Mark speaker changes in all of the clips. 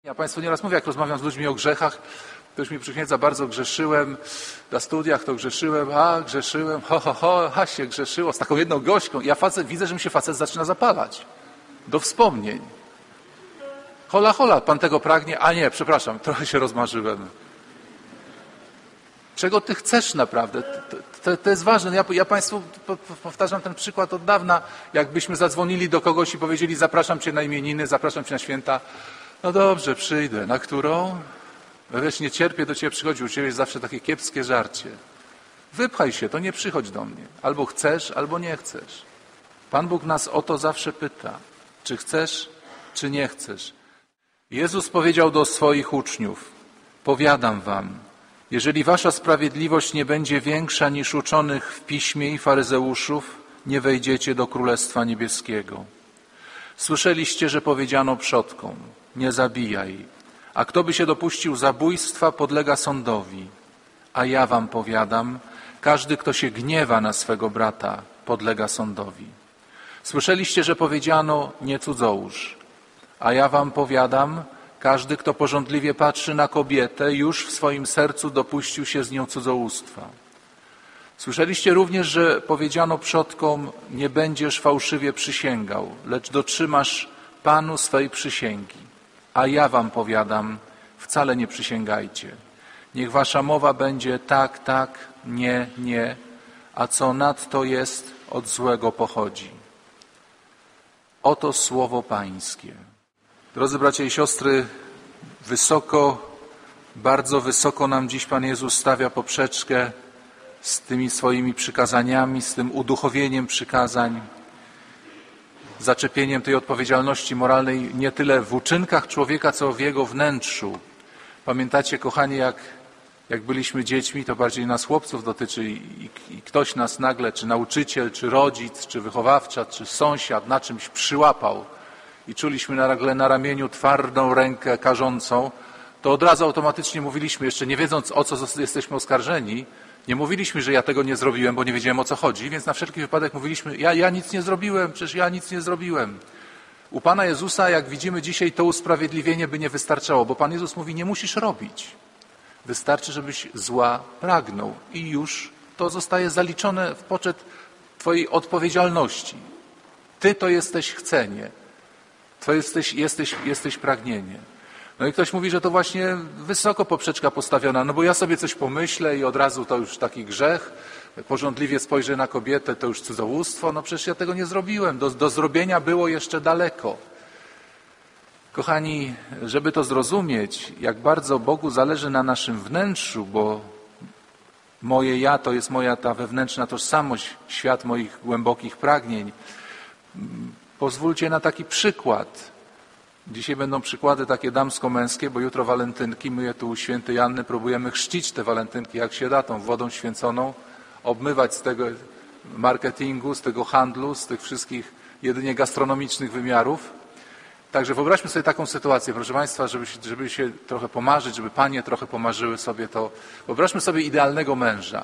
Speaker 1: Ja Państwu nieraz mówię, jak rozmawiam z ludźmi o grzechach, to już mi przychnięca, bardzo grzeszyłem, na studiach to grzeszyłem, grzeszyłem, się grzeszyło, z taką jedną gośką. Ja widzę, że mi się facet zaczyna zapalać do wspomnień. Hola, Pan tego pragnie? A nie, przepraszam, trochę się rozmarzyłem. Czego Ty chcesz naprawdę? To jest ważne. Ja Państwu powtarzam ten przykład od dawna. Jakbyśmy zadzwonili do kogoś i powiedzieli, zapraszam Cię na imieniny, zapraszam Cię na święta. No dobrze, przyjdę. Na którą? No wiesz, nie cierpię do Ciebie przychodzić, u Ciebie jest zawsze takie kiepskie żarcie. Wypchaj się, to nie przychodź do mnie. Albo chcesz, albo nie chcesz. Pan Bóg nas o to zawsze pyta. Czy chcesz, czy nie chcesz? Jezus powiedział do swoich uczniów, powiadam wam, jeżeli wasza sprawiedliwość nie będzie większa niż uczonych w piśmie i faryzeuszów, nie wejdziecie do Królestwa Niebieskiego. Słyszeliście, że powiedziano przodkom, nie zabijaj, a kto by się dopuścił zabójstwa, podlega sądowi. A ja wam powiadam, każdy, kto się gniewa na swego brata, podlega sądowi. Słyszeliście, że powiedziano, nie cudzołóż. A ja wam powiadam, każdy, kto pożądliwie patrzy na kobietę, już w swoim sercu dopuścił się z nią cudzołóstwa. Słyszeliście również, że powiedziano przodkom, nie będziesz fałszywie przysięgał, lecz dotrzymasz Panu swej przysięgi. A ja wam powiadam, wcale nie przysięgajcie. Niech wasza mowa będzie tak, tak, nie, nie, a co nadto jest, od złego pochodzi. Oto słowo Pańskie. Drodzy bracia i siostry, bardzo wysoko nam dziś Pan Jezus stawia poprzeczkę z tymi swoimi przykazaniami, z tym uduchowieniem przykazań, zaczepieniem tej odpowiedzialności moralnej nie tyle w uczynkach człowieka, co w jego wnętrzu. Pamiętacie, kochani, jak byliśmy dziećmi, to bardziej nas chłopców dotyczy i ktoś nas nagle, czy nauczyciel, czy rodzic, czy wychowawca, czy sąsiad na czymś przyłapał i czuliśmy nagle na ramieniu twardą rękę karzącą, to od razu automatycznie mówiliśmy, jeszcze nie wiedząc, o co jesteśmy oskarżeni, nie mówiliśmy, że ja tego nie zrobiłem, bo nie wiedziałem, o co chodzi, więc na wszelki wypadek mówiliśmy, ja nic nie zrobiłem, przecież ja nic nie zrobiłem. U Pana Jezusa, jak widzimy dzisiaj, to usprawiedliwienie by nie wystarczało, bo Pan Jezus mówi, nie musisz robić. Wystarczy, żebyś zła pragnął i już to zostaje zaliczone w poczet Twojej odpowiedzialności. Ty to jesteś chcenie, to jesteś pragnienie. No i ktoś mówi, że to właśnie wysoko poprzeczka postawiona, no bo ja sobie coś pomyślę i od razu to już taki grzech, pożądliwie spojrzę na kobietę, to już cudzołóstwo, no przecież ja tego nie zrobiłem, do zrobienia było jeszcze daleko. Kochani, żeby to zrozumieć, jak bardzo Bogu zależy na naszym wnętrzu, bo moje ja to jest moja ta wewnętrzna tożsamość, świat moich głębokich pragnień. Pozwólcie na taki przykład. Dzisiaj będą przykłady takie damsko-męskie, bo jutro walentynki, my je tu u świętej Anny próbujemy chrzcić te walentynki, jak się da, tą wodą święconą, obmywać z tego marketingu, z tego handlu, z tych wszystkich jedynie gastronomicznych wymiarów. Także wyobraźmy sobie taką sytuację, proszę Państwa, żeby się trochę pomarzyć, żeby panie trochę pomarzyły sobie to. Wyobraźmy sobie idealnego męża.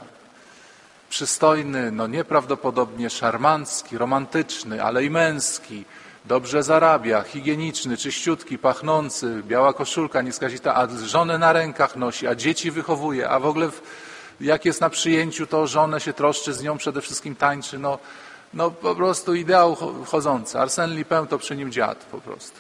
Speaker 1: Przystojny, no nieprawdopodobnie szarmancki, romantyczny, ale i męski. Dobrze zarabia, higieniczny, czyściutki, pachnący, biała koszulka nieskazita, a żonę na rękach nosi, a dzieci wychowuje, a w ogóle jak jest na przyjęciu, to żonę się troszczy, z nią przede wszystkim tańczy. No po prostu ideał chodzący. Arsène Lupin to przy nim dziad po prostu.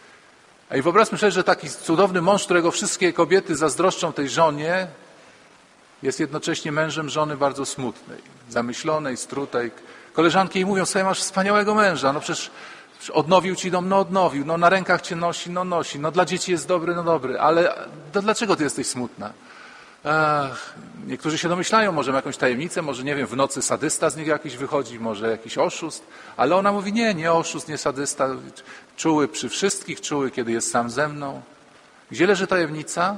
Speaker 1: A i wyobraźmy sobie, że taki cudowny mąż, którego wszystkie kobiety zazdroszczą tej żonie, jest jednocześnie mężem żony bardzo smutnej, zamyślonej, strutej. Koleżanki jej mówią, sobie masz wspaniałego męża, no przecież odnowił ci dom, no odnowił, no na rękach cię nosi, no nosi, no dla dzieci jest dobry, no dobry, ale to dlaczego ty jesteś smutna? Niektórzy się domyślają, może ma jakąś tajemnicę, może nie wiem, w nocy sadysta z niego jakiś wychodzi, może jakiś oszust, ale ona mówi, nie oszust, nie sadysta, czuły przy wszystkich, czuły, kiedy jest sam ze mną. Gdzie leży tajemnica?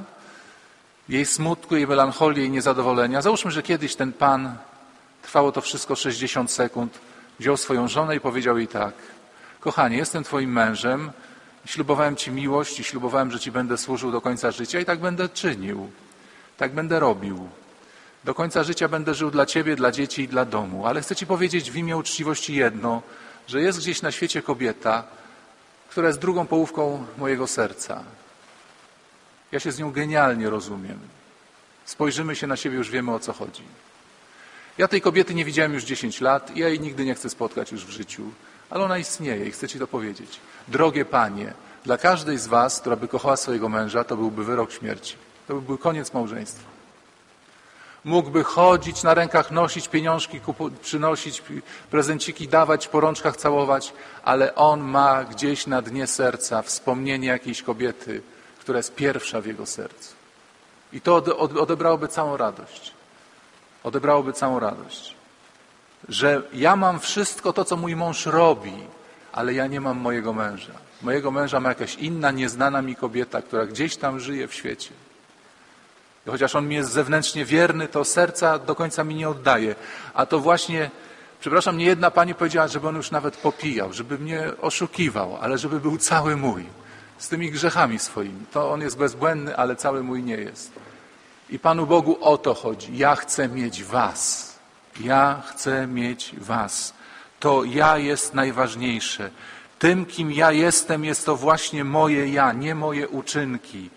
Speaker 1: Jej smutku, jej melancholii, jej niezadowolenia. Załóżmy, że kiedyś ten pan, trwało to wszystko 60 sekund, wziął swoją żonę i powiedział jej tak, kochanie, jestem twoim mężem, ślubowałem ci miłość i ślubowałem, że ci będę służył do końca życia i tak będę czynił. Tak będę robił. Do końca życia będę żył dla ciebie, dla dzieci i dla domu. Ale chcę ci powiedzieć w imię uczciwości jedno, że jest gdzieś na świecie kobieta, która jest drugą połówką mojego serca. Ja się z nią genialnie rozumiem. Spojrzymy się na siebie, już wiemy, o co chodzi. Ja tej kobiety nie widziałem już 10 lat i ja jej nigdy nie chcę spotkać już w życiu. Ale ona istnieje i chcę ci to powiedzieć. Drogie panie, dla każdej z was, która by kochała swojego męża, to byłby wyrok śmierci. To by był koniec małżeństwa. Mógłby chodzić na rękach, nosić pieniążki, przynosić prezenciki, dawać, po rączkach całować, ale on ma gdzieś na dnie serca wspomnienie jakiejś kobiety, która jest pierwsza w jego sercu. I to odebrałoby całą radość. Odebrałoby całą radość. Że ja mam wszystko to, co mój mąż robi, ale ja nie mam mojego męża. Mojego męża ma jakaś inna, nieznana mi kobieta, która gdzieś tam żyje w świecie. I chociaż on mi jest zewnętrznie wierny, to serca do końca mi nie oddaje. A to właśnie, przepraszam, nie jedna pani powiedziała, żeby on już nawet popijał, żeby mnie oszukiwał, ale żeby był cały mój, z tymi grzechami swoimi. To on jest bezbłędny, ale cały mój nie jest. I Panu Bogu o to chodzi. Ja chcę mieć was. Ja chcę mieć was. To ja jest najważniejsze. Tym, kim ja jestem, jest to właśnie moje ja, nie moje uczynki.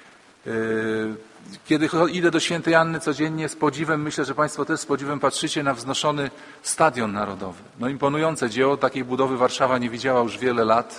Speaker 1: Kiedy idę do Świętej Anny codziennie z podziwem, myślę, że Państwo też z podziwem patrzycie na wznoszony Stadion Narodowy. No imponujące dzieło, takiej budowy Warszawa nie widziała już wiele lat.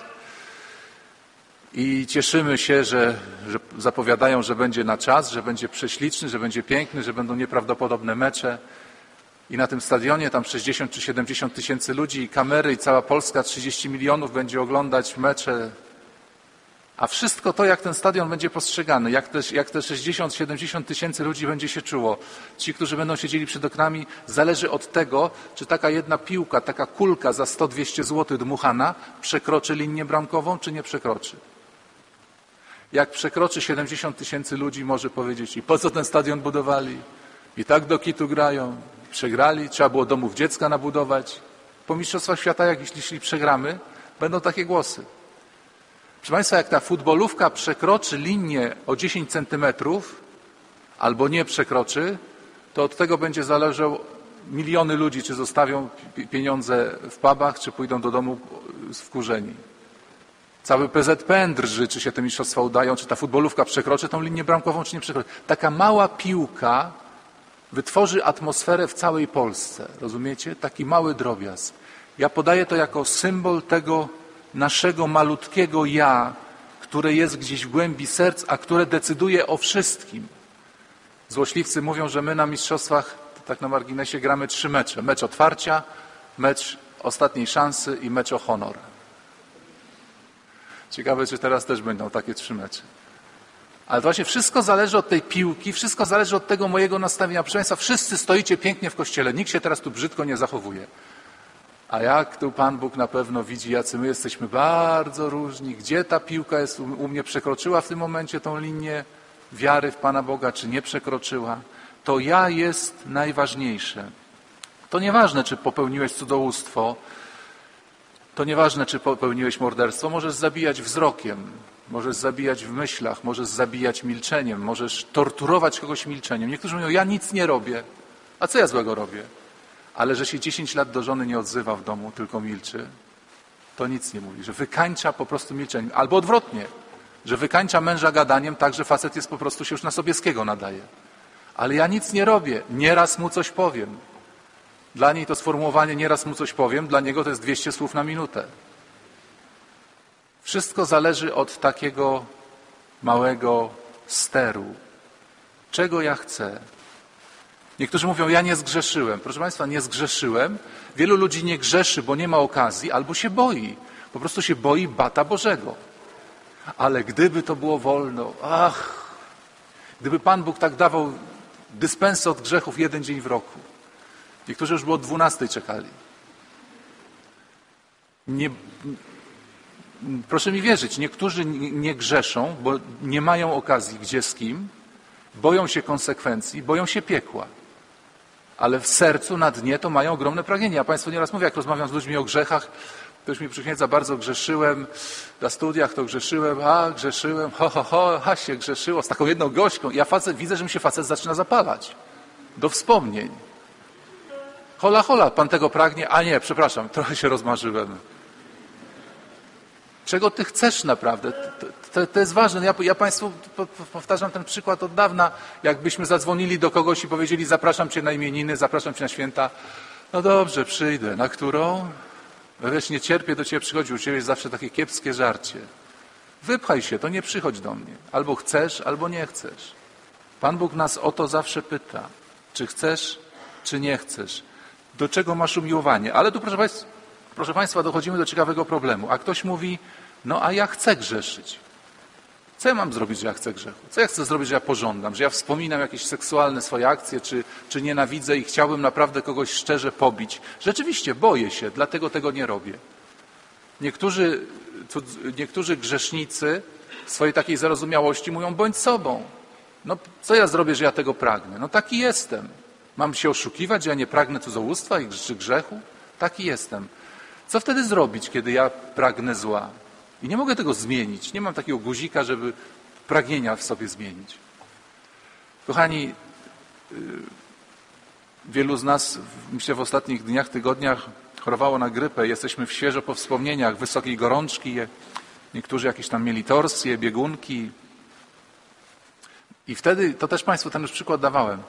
Speaker 1: I cieszymy się, że zapowiadają, że będzie na czas, że będzie prześliczny, że będzie piękny, że będą nieprawdopodobne mecze. I na tym stadionie tam 60 czy 70 tysięcy ludzi i kamery i cała Polska 30 milionów będzie oglądać mecze. A wszystko to, jak ten stadion będzie postrzegany, jak te 60-70 tysięcy ludzi będzie się czuło, ci, którzy będą siedzieli przed oknami, zależy od tego, czy taka jedna piłka, taka kulka za 100-200 zł dmuchana przekroczy linię bramkową, czy nie przekroczy. Jak przekroczy 70 tysięcy ludzi, może powiedzieć, i po co ten stadion budowali? I tak do kitu grają. Przegrali, trzeba było domów dziecka nabudować. Po Mistrzostwach Świata, jeśli przegramy, będą takie głosy. Proszę Państwa, jak ta futbolówka przekroczy linię o 10 centymetrów albo nie przekroczy, to od tego będzie zależał miliony ludzi, czy zostawią pieniądze w pubach, czy pójdą do domu wkurzeni. Cały PZPN drży, czy się te mistrzostwa udają, czy ta futbolówka przekroczy tą linię bramkową, czy nie przekroczy. Taka mała piłka wytworzy atmosferę w całej Polsce. Rozumiecie? Taki mały drobiazg. Ja podaję to jako symbol tego naszego malutkiego ja, które jest gdzieś w głębi serc, a które decyduje o wszystkim. Złośliwcy mówią, że my na mistrzostwach, tak na marginesie, gramy 3 mecze. Mecz otwarcia, mecz ostatniej szansy i mecz o honor. Ciekawe, czy teraz też będą takie 3 mecze. Ale to właśnie wszystko zależy od tej piłki, wszystko zależy od tego mojego nastawienia. Proszę Państwa, wszyscy stoicie pięknie w kościele, nikt się teraz tu brzydko nie zachowuje. A jak tu Pan Bóg na pewno widzi, jacy my jesteśmy bardzo różni, gdzie ta piłka jest u mnie, przekroczyła w tym momencie tą linię wiary w Pana Boga, czy nie przekroczyła, to ja jest najważniejsze. To nieważne, czy popełniłeś cudzołóstwo, to nieważne, czy popełniłeś morderstwo, możesz zabijać wzrokiem, możesz zabijać w myślach, możesz zabijać milczeniem, możesz torturować kogoś milczeniem. Niektórzy mówią, ja nic nie robię. A co ja złego robię? Ale że się 10 lat do żony nie odzywa w domu, tylko milczy, to nic nie mówi. Że wykańcza po prostu milczeniem. Albo odwrotnie, że wykańcza męża gadaniem tak, że facet jest po prostu się już na Sobieskiego nadaje. Ale ja nic nie robię, nieraz mu coś powiem. Dla niej to sformułowanie nieraz mu coś powiem, dla niego to jest 200 słów na minutę. Wszystko zależy od takiego małego steru. Czego ja chcę? Niektórzy mówią, ja nie zgrzeszyłem. Proszę Państwa, nie zgrzeszyłem. Wielu ludzi nie grzeszy, bo nie ma okazji, albo się boi. Po prostu się boi bata Bożego. Ale gdyby to było wolno, gdyby Pan Bóg tak dawał dyspensę od grzechów 1 dzień w roku. Niektórzy już by od 12 czekali. Proszę mi wierzyć, niektórzy nie grzeszą, bo nie mają okazji gdzie z kim, boją się konsekwencji, boją się piekła. Ale w sercu, na dnie to mają ogromne pragnienie. Ja Państwu nieraz mówię, jak rozmawiam z ludźmi o grzechach, ktoś mi przychniedza, bardzo grzeszyłem, na studiach to grzeszyłem, grzeszyłem, się grzeszyło, z taką jedną gośką. Ja widzę, że mi się facet zaczyna zapalać. Do wspomnień. Hola, pan tego pragnie? A nie, przepraszam, trochę się rozmarzyłem. Czego ty chcesz naprawdę? To jest ważne. Ja Państwu powtarzam ten przykład od dawna. Jakbyśmy zadzwonili do kogoś i powiedzieli: zapraszam cię na imieniny, zapraszam cię na święta. No dobrze, przyjdę. Na którą? Wiesz, nie cierpię do ciebie przychodzić. U ciebie jest zawsze takie kiepskie żarcie. Wypchaj się, to nie przychodź do mnie. Albo chcesz, albo nie chcesz. Pan Bóg nas o to zawsze pyta. Czy chcesz, czy nie chcesz? Do czego masz umiłowanie? Ale tu, proszę Państwa, dochodzimy do ciekawego problemu. A ktoś mówi: no a ja chcę grzeszyć. Co ja mam zrobić, że ja chcę grzechu? Co ja chcę zrobić, że ja pożądam? Że ja wspominam jakieś seksualne swoje akcje, czy nienawidzę i chciałbym naprawdę kogoś szczerze pobić? Rzeczywiście, boję się, dlatego tego nie robię. Niektórzy grzesznicy w swojej takiej zarozumiałości mówią: bądź sobą. No co ja zrobię, że ja tego pragnę? No taki jestem. Mam się oszukiwać, że ja nie pragnę cudzołóstwa czy grzechu? Taki jestem. Co wtedy zrobić, kiedy ja pragnę zła? I nie mogę tego zmienić. Nie mam takiego guzika, żeby pragnienia w sobie zmienić. Kochani, wielu z nas, myślę, w ostatnich dniach, tygodniach chorowało na grypę. Jesteśmy świeżo po wspomnieniach wysokiej gorączki. Niektórzy jakieś tam mieli torsje, biegunki. I wtedy, to też Państwu ten już przykład dawałem,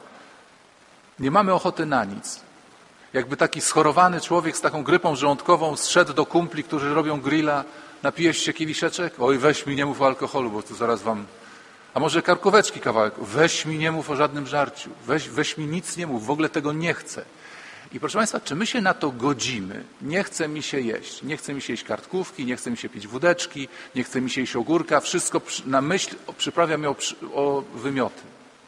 Speaker 1: nie mamy ochoty na nic. Jakby taki schorowany człowiek z taką grypą żołądkową zszedł do kumpli, którzy robią grilla: napijesz się kieliszeczek? Oj, weź mi nie mów o alkoholu, bo tu zaraz wam... A może karkóweczki kawałek? Weź mi nie mów o żadnym żarciu. Weź mi nic nie mów, w ogóle tego nie chcę. I proszę Państwa, czy my się na to godzimy? Nie chce mi się jeść. Nie chce mi się jeść kartkówki, nie chce mi się pić wódeczki, nie chce mi się jeść ogórka. Wszystko na myśl przyprawia mnie o wymioty.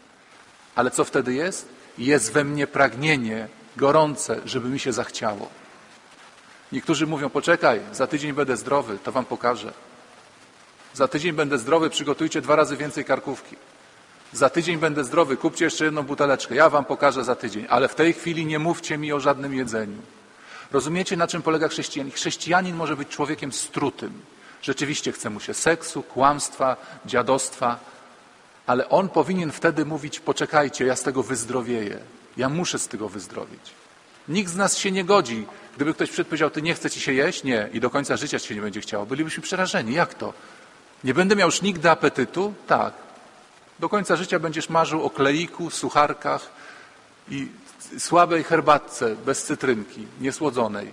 Speaker 1: Ale co wtedy jest? Jest we mnie pragnienie gorące, żeby mi się zachciało. Niektórzy mówią: poczekaj, za tydzień będę zdrowy, to wam pokażę. Za tydzień będę zdrowy, przygotujcie 2 razy więcej karkówki. Za tydzień będę zdrowy, kupcie jeszcze 1 buteleczkę, ja wam pokażę za tydzień. Ale w tej chwili nie mówcie mi o żadnym jedzeniu. Rozumiecie, na czym polega chrześcijanin? Chrześcijanin może być człowiekiem strutym. Rzeczywiście chce mu się seksu, kłamstwa, dziadostwa, ale on powinien wtedy mówić: poczekajcie, ja z tego wyzdrowieję. Ja muszę z tego wyzdrowieć. Nikt z nas się nie godzi. Gdyby ktoś powiedział: ty nie chce ci się jeść? Nie. I do końca życia ci się nie będzie chciało. Bylibyśmy przerażeni. Jak to? Nie będę miał już nigdy apetytu? Tak. Do końca życia będziesz marzył o kleiku, sucharkach i słabej herbatce bez cytrynki, niesłodzonej.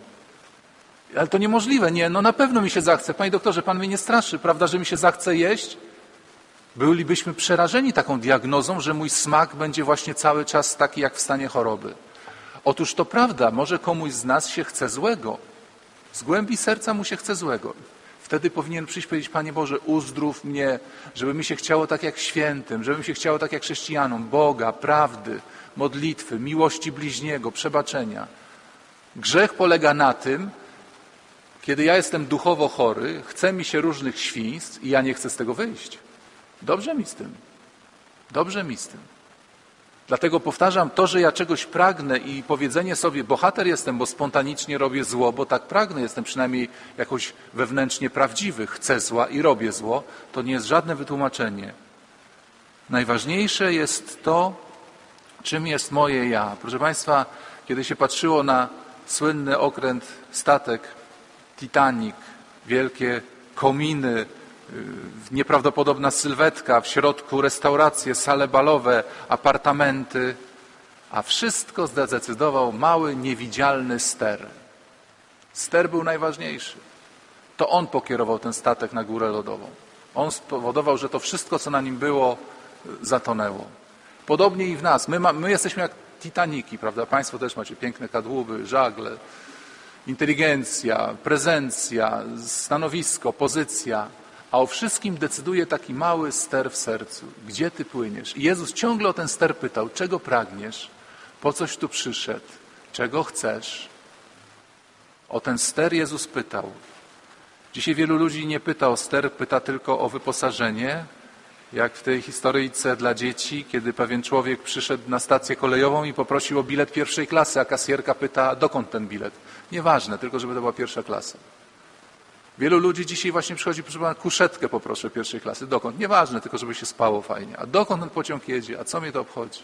Speaker 1: Ale to niemożliwe. Nie, no na pewno mi się zachce. Panie doktorze, pan mnie nie straszy, prawda, że mi się zachce jeść? Bylibyśmy przerażeni taką diagnozą, że mój smak będzie właśnie cały czas taki jak w stanie choroby. Otóż to prawda, może komuś z nas się chce złego. Z głębi serca mu się chce złego. Wtedy powinien przyjść i powiedzieć: Panie Boże, uzdrów mnie, żeby mi się chciało tak jak świętym, żeby mi się chciało tak jak chrześcijanom, Boga, prawdy, modlitwy, miłości bliźniego, przebaczenia. Grzech polega na tym, kiedy ja jestem duchowo chory, chce mi się różnych świństw i ja nie chcę z tego wyjść. Dobrze mi z tym. Dobrze mi z tym. Dlatego powtarzam, to, że ja czegoś pragnę i powiedzenie sobie: bohater jestem, bo spontanicznie robię zło, bo tak pragnę, jestem przynajmniej jakoś wewnętrznie prawdziwy, chcę zła i robię zło, to nie jest żadne wytłumaczenie. Najważniejsze jest to, czym jest moje ja. Proszę Państwa, kiedy się patrzyło na słynny okręt, statek Titanic, wielkie kominy, nieprawdopodobna sylwetka, w środku restauracje, sale balowe, apartamenty, a wszystko zdecydował mały, niewidzialny ster. Ster był najważniejszy. To on pokierował ten statek na górę lodową. On spowodował, że to wszystko, co na nim było, zatonęło. Podobnie i w nas. My jesteśmy jak Titaniki, prawda? Państwo też macie piękne kadłuby, żagle, inteligencja, prezencja, stanowisko, pozycja. A o wszystkim decyduje taki mały ster w sercu. Gdzie ty płyniesz? I Jezus ciągle o ten ster pytał: czego pragniesz? Po coś tu przyszedł? Czego chcesz? O ten ster Jezus pytał. Dzisiaj wielu ludzi nie pyta o ster, pyta tylko o wyposażenie. Jak w tej historyjce dla dzieci, kiedy pewien człowiek przyszedł na stację kolejową i poprosił o bilet 1. klasy, a kasjerka pyta: dokąd ten bilet? Nieważne, tylko żeby to była 1. klasa. Wielu ludzi dzisiaj właśnie przychodzi: proszę pana, kuszetkę poproszę 1. klasy. Dokąd? Nieważne, tylko żeby się spało fajnie. A dokąd ten pociąg jedzie? A co mnie to obchodzi?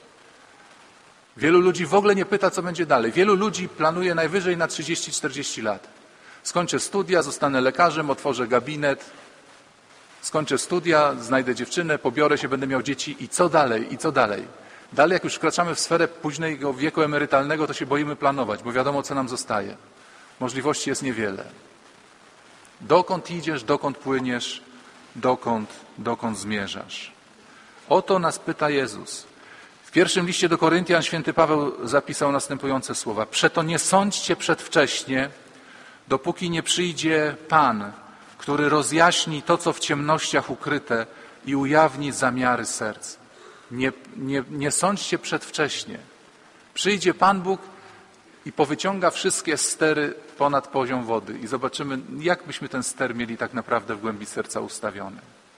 Speaker 1: Wielu ludzi w ogóle nie pyta, co będzie dalej. Wielu ludzi planuje najwyżej na 30-40 lat. Skończę studia, zostanę lekarzem, otworzę gabinet, skończę studia, znajdę dziewczynę, pobiorę się, będę miał dzieci i co dalej, i co dalej? Dalej, jak już wkraczamy w sferę późnego wieku emerytalnego, to się boimy planować, bo wiadomo, co nam zostaje. Możliwości jest niewiele. Dokąd idziesz, dokąd płyniesz, dokąd zmierzasz? O to nas pyta Jezus. W pierwszym liście do Koryntian święty Paweł zapisał następujące słowa. Przeto nie sądźcie przedwcześnie, dopóki nie przyjdzie Pan, który rozjaśni to, co w ciemnościach ukryte i ujawni zamiary serc. Nie sądźcie przedwcześnie. Przyjdzie Pan Bóg i powyciąga wszystkie stery ponad poziom wody i zobaczymy, jak byśmy ten ster mieli tak naprawdę w głębi serca ustawiony.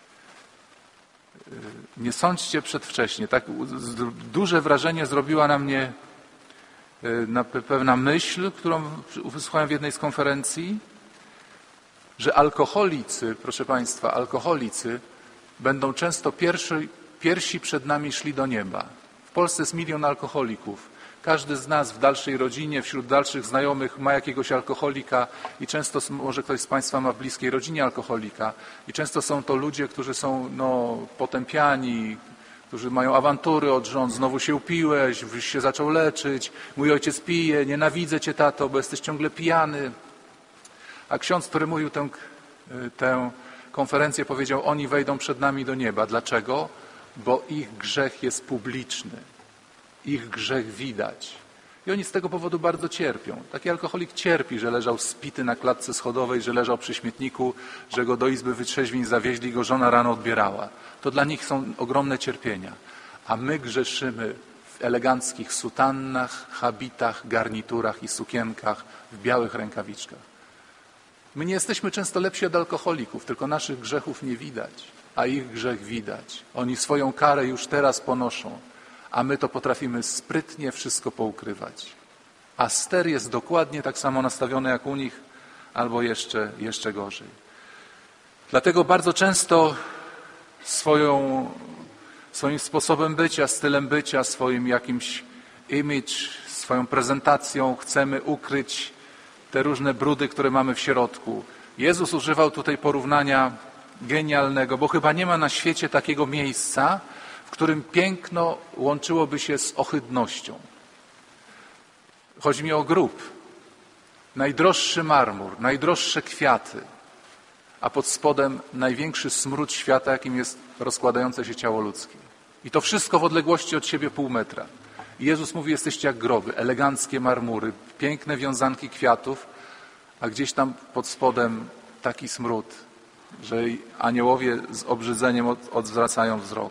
Speaker 1: Nie sądźcie przedwcześnie. Tak duże wrażenie zrobiła na mnie pewna myśl, którą wysłuchałem w jednej z konferencji, że alkoholicy, proszę Państwa, alkoholicy będą często pierwsi przed nami szli do nieba. W Polsce jest 1 000 000 alkoholików. Każdy z nas w dalszej rodzinie, wśród dalszych znajomych ma jakiegoś alkoholika i często, może ktoś z Państwa ma w bliskiej rodzinie alkoholika i często są to ludzie, którzy są potępiani, którzy mają awantury od żon, znowu się upiłeś, byś się zaczął leczyć, mój ojciec pije, nienawidzę cię, tato, bo jesteś ciągle pijany. A ksiądz, który mówił tę konferencję, powiedział, oni wejdą przed nami do nieba. Dlaczego? Bo ich grzech jest publiczny. Ich grzech widać. I oni z tego powodu bardzo cierpią. Taki alkoholik cierpi, że leżał spity na klatce schodowej, że leżał przy śmietniku, że go do izby wytrzeźwień zawieźli, go żona rano odbierała. To dla nich są ogromne cierpienia. A my grzeszymy w eleganckich sutannach, habitach, garniturach i sukienkach, w białych rękawiczkach. My nie jesteśmy często lepsi od alkoholików, tylko naszych grzechów nie widać, a ich grzech widać. Oni swoją karę już teraz ponoszą, a my to potrafimy sprytnie wszystko poukrywać. A ster jest dokładnie tak samo nastawiony jak u nich, albo jeszcze gorzej. Dlatego bardzo często swoim sposobem bycia, stylem bycia, swoim jakimś image, swoją prezentacją chcemy ukryć te różne brudy, które mamy w środku. Jezus używał tutaj porównania genialnego, bo chyba nie ma na świecie takiego miejsca, w którym piękno łączyłoby się z ohydnością. Chodzi mi o grób. Najdroższy marmur, najdroższe kwiaty, a pod spodem największy smród świata, jakim jest rozkładające się ciało ludzkie. I to wszystko w odległości od siebie 0,5 metra. I Jezus mówi, jesteście jak groby, eleganckie marmury, piękne wiązanki kwiatów, a gdzieś tam pod spodem taki smród, że aniołowie z obrzydzeniem odwracają wzrok.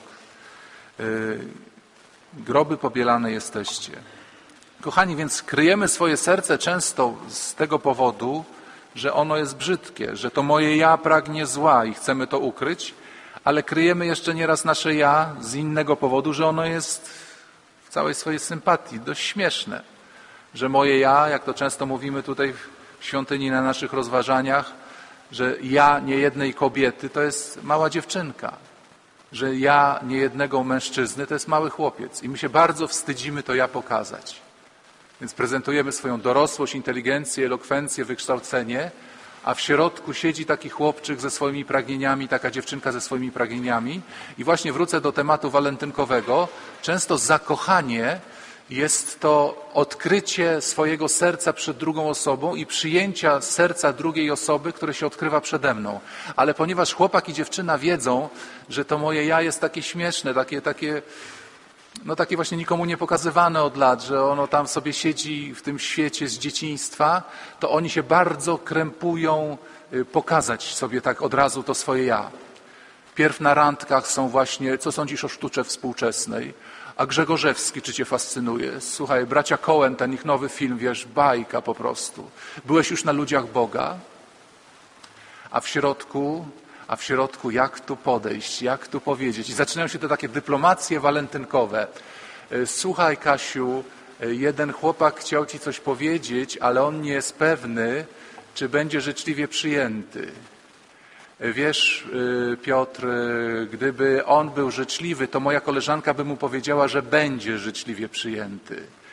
Speaker 1: Groby pobielane jesteście. Kochani, więc kryjemy swoje serce często z tego powodu, że ono jest brzydkie, że to moje ja pragnie zła i chcemy to ukryć, ale kryjemy jeszcze nieraz nasze ja z innego powodu, że ono jest w całej swojej sympatii dość śmieszne. Że moje ja, jak to często mówimy tutaj w świątyni na naszych rozważaniach, że ja niejednej kobiety to jest mała dziewczynka. Że ja niejednego mężczyzny to jest mały chłopiec. I my się bardzo wstydzimy to ja pokazać. Więc prezentujemy swoją dorosłość, inteligencję, elokwencję, wykształcenie, a w środku siedzi taki chłopczyk ze swoimi pragnieniami, taka dziewczynka ze swoimi pragnieniami. I właśnie wrócę do tematu walentynkowego. Często zakochanie jest to odkrycie swojego serca przed drugą osobą i przyjęcia serca drugiej osoby, które się odkrywa przede mną. Ale ponieważ chłopak i dziewczyna wiedzą, że to moje ja jest takie śmieszne, takie właśnie nikomu nie pokazywane od lat, że ono tam sobie siedzi w tym świecie z dzieciństwa, to oni się bardzo krępują pokazać sobie tak od razu to swoje ja. Pierw na randkach są właśnie, co sądzisz o sztuce współczesnej? A Grzegorzewski, czy cię fascynuje? Słuchaj, bracia Coen, ten ich nowy film, wiesz, bajka po prostu. Byłeś już na ludziach Boga? A w środku jak tu podejść, jak tu powiedzieć? I zaczynają się te takie dyplomacje walentynkowe. Słuchaj, Kasiu, jeden chłopak chciał ci coś powiedzieć, ale on nie jest pewny, czy będzie życzliwie przyjęty. Wiesz, Piotr, gdyby on był życzliwy, to moja koleżanka by mu powiedziała, że będzie życzliwie przyjęty.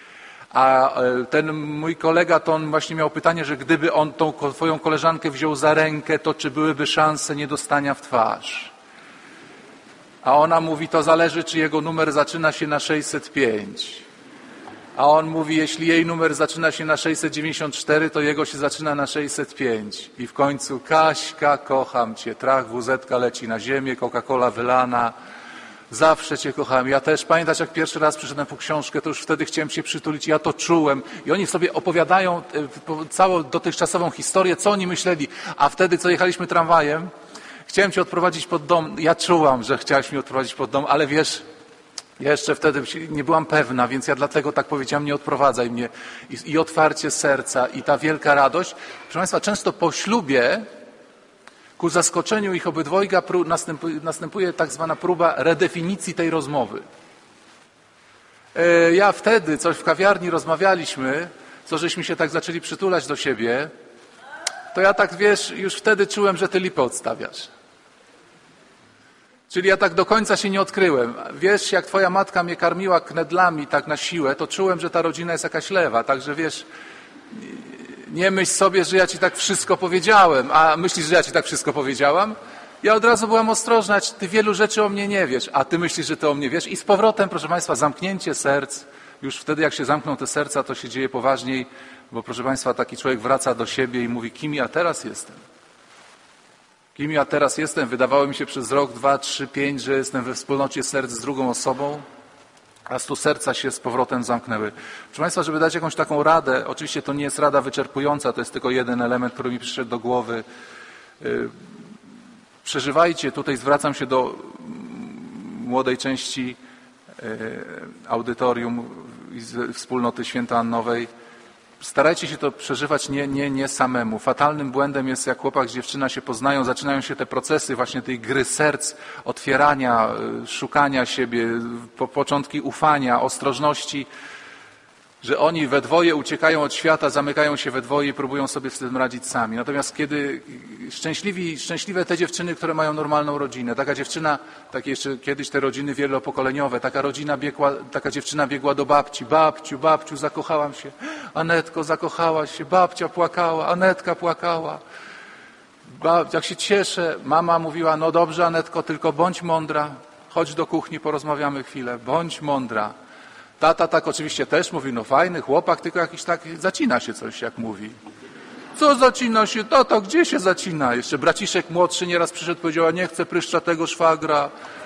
Speaker 1: A ten mój kolega, to on właśnie miał pytanie, że gdyby on tą twoją koleżankę wziął za rękę, to czy byłyby szanse niedostania w twarz? A ona mówi, to zależy, czy jego numer zaczyna się na 605. A on mówi, jeśli jej numer zaczyna się na 694, to jego się zaczyna na 605. I w końcu, Kaśka, kocham cię, trach, wuzetka leci na ziemię, Coca-Cola wylana, zawsze cię kocham. Ja też, pamiętasz, jak pierwszy raz przyszedłem po książkę, to już wtedy chciałem cię przytulić, ja to czułem. I oni sobie opowiadają całą dotychczasową historię, co oni myśleli. A wtedy, co jechaliśmy tramwajem, chciałem cię odprowadzić pod dom. Ja czułam, że chciałaś mnie odprowadzić pod dom, ale wiesz, jeszcze wtedy nie byłam pewna, więc ja dlatego tak powiedziałam, nie odprowadzaj mnie. I otwarcie serca, i ta wielka radość. Proszę Państwa, często po ślubie, ku zaskoczeniu ich obydwojga, następuje tak zwana próba redefinicji tej rozmowy. Ja wtedy, coś w kawiarni rozmawialiśmy, co żeśmy się tak zaczęli przytulać do siebie, to ja tak, wiesz, już wtedy czułem, że ty lipę odstawiasz. Czyli ja tak do końca się nie odkryłem. Wiesz, jak twoja matka mnie karmiła knedlami tak na siłę, to czułem, że ta rodzina jest jakaś lewa. Także wiesz, nie myśl sobie, że ja ci tak wszystko powiedziałem. A myślisz, że ja ci tak wszystko powiedziałam? Ja od razu byłam ostrożna, ty wielu rzeczy o mnie nie wiesz, a ty myślisz, że ty o mnie wiesz. I z powrotem, proszę Państwa, zamknięcie serc. Już wtedy, jak się zamkną te serca, to się dzieje poważniej, bo proszę Państwa, taki człowiek wraca do siebie i mówi, kim ja teraz jestem? Kim ja teraz jestem? Wydawało mi się przez rok, 2, 3, 5, że jestem we wspólnocie serc z drugą osobą, a tu serca się z powrotem zamknęły. Proszę Państwa, żeby dać jakąś taką radę, oczywiście to nie jest rada wyczerpująca, to jest tylko jeden element, który mi przyszedł do głowy. Przeżywajcie, tutaj zwracam się do młodej części audytorium i wspólnoty Świętoannowej. Starajcie się to przeżywać nie samemu. Fatalnym błędem jest, jak chłopak z dziewczyna się poznają, zaczynają się te procesy właśnie tej gry serc, otwierania, szukania siebie, początki ufania, ostrożności, że oni we dwoje uciekają od świata, zamykają się we dwoje i próbują sobie z tym radzić sami. Natomiast kiedy szczęśliwe te dziewczyny, które mają normalną rodzinę, taka dziewczyna, takie jeszcze kiedyś te rodziny wielopokoleniowe, taka dziewczyna biegła do babci, babciu, zakochałam się, Anetko, zakochałaś się, babcia płakała, Anetka płakała, jak się cieszę, mama mówiła, no dobrze Anetko, tylko bądź mądra, chodź do kuchni, porozmawiamy chwilę, bądź mądra. Tata tak oczywiście też mówi, no fajny chłopak, tylko jakiś tak zacina się coś, jak mówi. Co zacina się? Tata, gdzie się zacina? Jeszcze braciszek młodszy nieraz przyszedł, powiedział, a nie chcę pryszcza tego szwagra.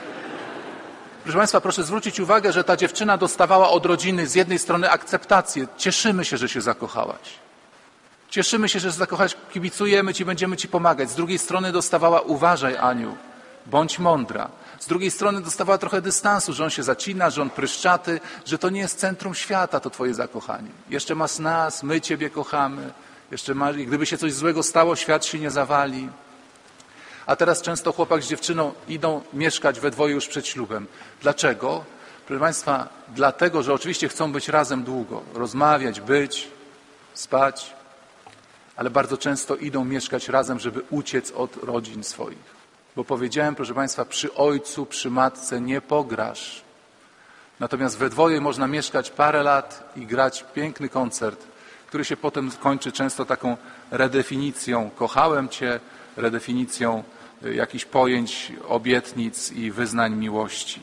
Speaker 1: Proszę Państwa, proszę zwrócić uwagę, że ta dziewczyna dostawała od rodziny z jednej strony akceptację. Cieszymy się, że się zakochałaś. Cieszymy się, że się zakochałaś, kibicujemy ci, będziemy ci pomagać. Z drugiej strony dostawała, uważaj Aniu, bądź mądra. Z drugiej strony dostawała trochę dystansu, że on się zacina, że on pryszczaty, że to nie jest centrum świata, to twoje zakochanie. Jeszcze masz nas, my ciebie kochamy. I gdyby się coś złego stało, świat się nie zawali. A teraz często chłopak z dziewczyną idą mieszkać we dwoje już przed ślubem. Dlaczego? Proszę Państwa, dlatego, że oczywiście chcą być razem długo, rozmawiać, być, spać, ale bardzo często idą mieszkać razem, żeby uciec od rodzin swoich. Bo powiedziałem, proszę Państwa, przy ojcu, przy matce nie pograsz. Natomiast we dwoje można mieszkać parę lat i grać piękny koncert, który się potem kończy często taką redefinicją. Kochałem cię, redefinicją jakichś pojęć, obietnic i wyznań miłości.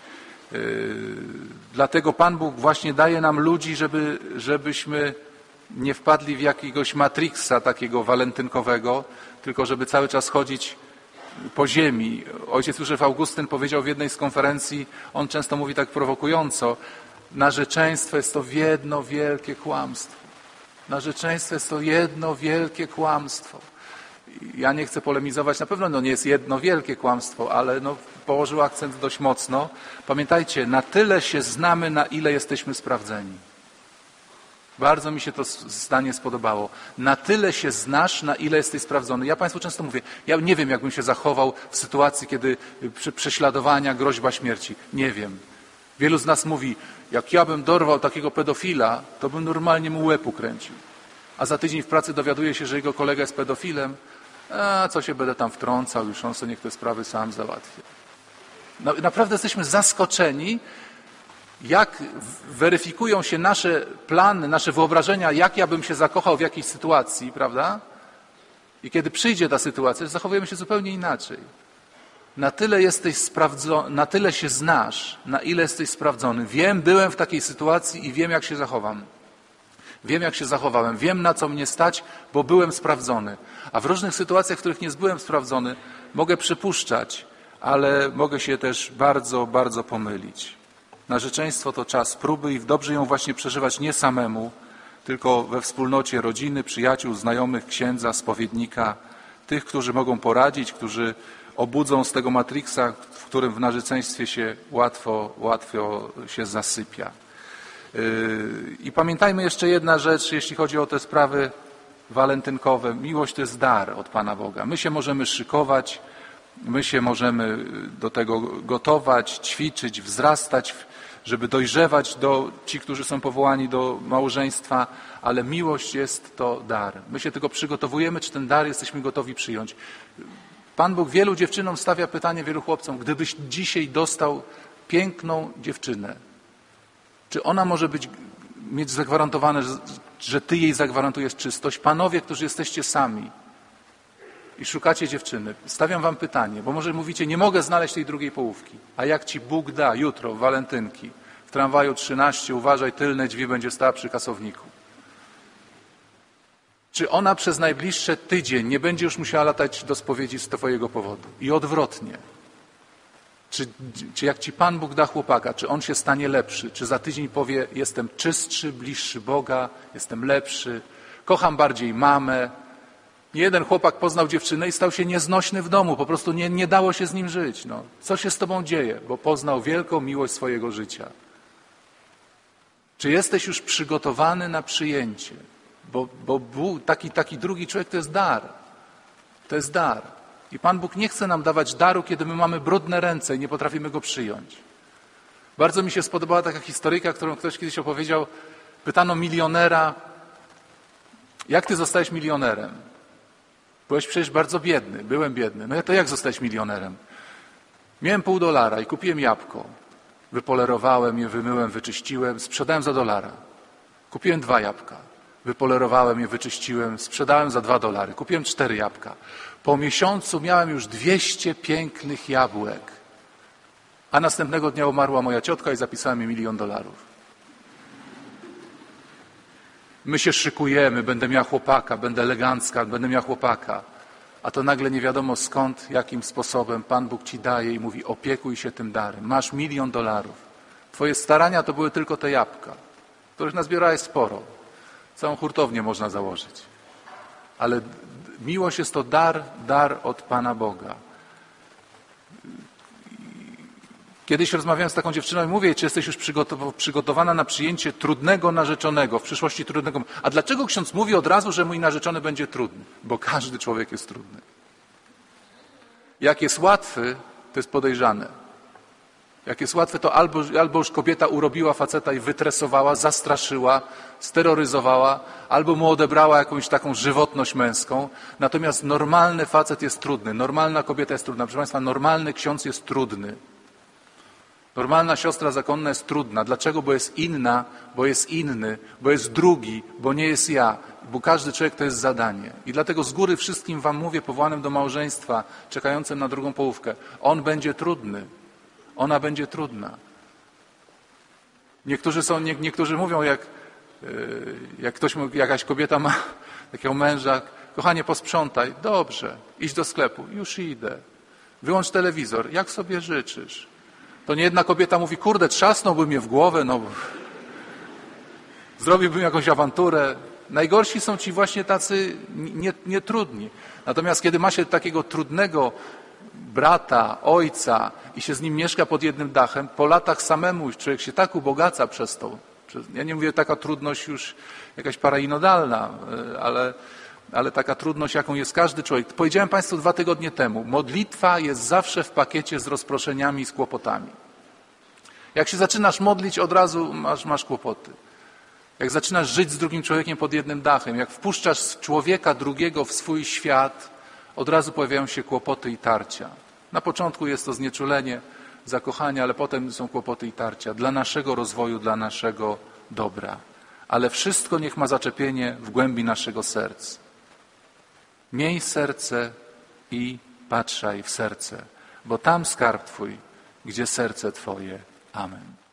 Speaker 1: Dlatego Pan Bóg właśnie daje nam ludzi, żebyśmy nie wpadli w jakiegoś matrixa takiego walentynkowego, tylko żeby cały czas chodzić po ziemi. Ojciec Józef Augustyn powiedział w jednej z konferencji, on często mówi tak prowokująco, narzeczeństwo jest to jedno wielkie kłamstwo. Narzeczeństwo jest to jedno wielkie kłamstwo. Ja nie chcę polemizować, na pewno nie jest jedno wielkie kłamstwo, ale położył akcent dość mocno. Pamiętajcie, na tyle się znamy, na ile jesteśmy sprawdzeni. Bardzo mi się to zdanie spodobało. Na tyle się znasz, na ile jesteś sprawdzony. Ja Państwu często mówię, ja nie wiem, jakbym się zachował w sytuacji, kiedy prześladowania, groźba śmierci. Nie wiem. Wielu z nas mówi, jak ja bym dorwał takiego pedofila, to bym normalnie mu łeb ukręcił. A za tydzień w pracy dowiaduje się, że jego kolega jest pedofilem. A co się będę tam wtrącał, już on sobie niech te sprawy sam załatwi. Naprawdę jesteśmy zaskoczeni, jak weryfikują się nasze plany, nasze wyobrażenia, jak ja bym się zakochał w jakiejś sytuacji, prawda? I kiedy przyjdzie ta sytuacja, zachowujemy się zupełnie inaczej. Na tyle jesteś sprawdzony, na tyle się znasz, na ile jesteś sprawdzony. Wiem, byłem w takiej sytuacji i wiem, jak się zachowam. Wiem, jak się zachowałem. Wiem, na co mnie stać, bo byłem sprawdzony. A w różnych sytuacjach, w których nie byłem sprawdzony, mogę przypuszczać, ale mogę się też bardzo, bardzo pomylić. Narzeczeństwo to czas próby i dobrze ją właśnie przeżywać nie samemu, tylko we wspólnocie rodziny, przyjaciół, znajomych, księdza, spowiednika, tych, którzy mogą poradzić, którzy obudzą z tego matriksa, w którym w narzeczeństwie się łatwo się zasypia. I pamiętajmy jeszcze jedna rzecz, jeśli chodzi o te sprawy walentynkowe. Miłość to jest dar od Pana Boga. My się możemy szykować, my się możemy do tego gotować, ćwiczyć, wzrastać, żeby dojrzewać ci, którzy są powołani do małżeństwa, ale miłość jest to dar. My się tylko przygotowujemy, czy ten dar jesteśmy gotowi przyjąć. Pan Bóg wielu dziewczynom stawia pytanie, wielu chłopcom, gdybyś dzisiaj dostał piękną dziewczynę, czy ona może mieć zagwarantowane, że ty jej zagwarantujesz czystość? Panowie, którzy jesteście sami i szukacie dziewczyny, stawiam wam pytanie, bo może mówicie, nie mogę znaleźć tej drugiej połówki. A jak ci Bóg da jutro, w walentynki, w tramwaju 13, uważaj, tylne drzwi będzie stała przy kasowniku. Czy ona przez najbliższy tydzień nie będzie już musiała latać do spowiedzi z twojego powodu? I odwrotnie. Czy jak ci Pan Bóg da chłopaka, czy on się stanie lepszy? Czy za tydzień powie, jestem czystszy, bliższy Boga, jestem lepszy, kocham bardziej mamę? Nie jeden chłopak poznał dziewczynę i stał się nieznośny w domu, po prostu nie dało się z nim żyć. No. Co się z tobą dzieje? Bo poznał wielką miłość swojego życia. Czy jesteś już przygotowany na przyjęcie? Bo taki drugi człowiek to jest dar. To jest dar. I Pan Bóg nie chce nam dawać daru, kiedy my mamy brudne ręce i nie potrafimy go przyjąć. Bardzo mi się spodobała taka historyjka, którą ktoś kiedyś opowiedział. Pytano milionera, jak ty zostałeś milionerem? Byłeś przecież bardzo biedny. Byłem biedny. No to jak zostałeś milionerem? Miałem $0,5 i kupiłem jabłko. Wypolerowałem je, wymyłem, wyczyściłem, sprzedałem za $1. Kupiłem 2 jabłka. Wypolerowałem je, wyczyściłem, sprzedałem za $2. Kupiłem 4 jabłka. Po miesiącu miałem już 200 pięknych jabłek. A następnego dnia umarła moja ciotka i zapisałem mi $1 000 000. My się szykujemy, będę miała chłopaka, będę elegancka, będę miała chłopaka. A to nagle nie wiadomo skąd, jakim sposobem Pan Bóg ci daje i mówi, opiekuj się tym darem. Masz $1 000 000. Twoje starania to były tylko te jabłka, których nazbierałeś sporo. Całą hurtownię można założyć. Ale miłość jest to dar od Pana Boga. Kiedyś rozmawiałem z taką dziewczyną i mówię, czy jesteś już przygotowana na przyjęcie trudnego narzeczonego, w przyszłości trudnego. A dlaczego ksiądz mówi od razu, że mój narzeczony będzie trudny? Bo każdy człowiek jest trudny. Jak jest łatwy, to jest podejrzane. Jak jest łatwe, to albo już kobieta urobiła faceta i wytresowała, zastraszyła, steroryzowała, albo mu odebrała jakąś taką żywotność męską. Natomiast normalny facet jest trudny, normalna kobieta jest trudna. Proszę Państwa, normalny ksiądz jest trudny. Normalna siostra zakonna jest trudna. Dlaczego? Bo jest inna, bo jest inny, bo jest drugi, bo nie jest ja. Bo każdy człowiek to jest zadanie. I dlatego z góry wszystkim wam mówię, powołanym do małżeństwa, czekającym na drugą połówkę. On będzie trudny. Ona będzie trudna. Niektórzy mówią, jak jakaś kobieta ma takiego męża, kochanie, posprzątaj. Dobrze, idź do sklepu. Już idę. Wyłącz telewizor. Jak sobie życzysz? To nie jedna kobieta mówi, kurde, trzasnąłby mnie w głowę, no zrobiłbym jakąś awanturę. Najgorsi są ci właśnie tacy nietrudni. Natomiast kiedy ma się takiego trudnego brata, ojca i się z nim mieszka pod jednym dachem, po latach samemu człowiek się tak ubogaca przez to. Ja nie mówię taka trudność już jakaś parainodalna, ale taka trudność, jaką jest każdy człowiek. Powiedziałem Państwu 2 tygodnie temu, modlitwa jest zawsze w pakiecie z rozproszeniami i z kłopotami. Jak się zaczynasz modlić, od razu masz kłopoty. Jak zaczynasz żyć z drugim człowiekiem pod jednym dachem, jak wpuszczasz człowieka drugiego w swój świat, od razu pojawiają się kłopoty i tarcia. Na początku jest to znieczulenie, zakochani, ale potem są kłopoty i tarcia. Dla naszego rozwoju, dla naszego dobra. Ale wszystko niech ma zaczepienie w głębi naszego serc. Miej serce i patrzaj w serce, bo tam skarb Twój, gdzie serce Twoje. Amen.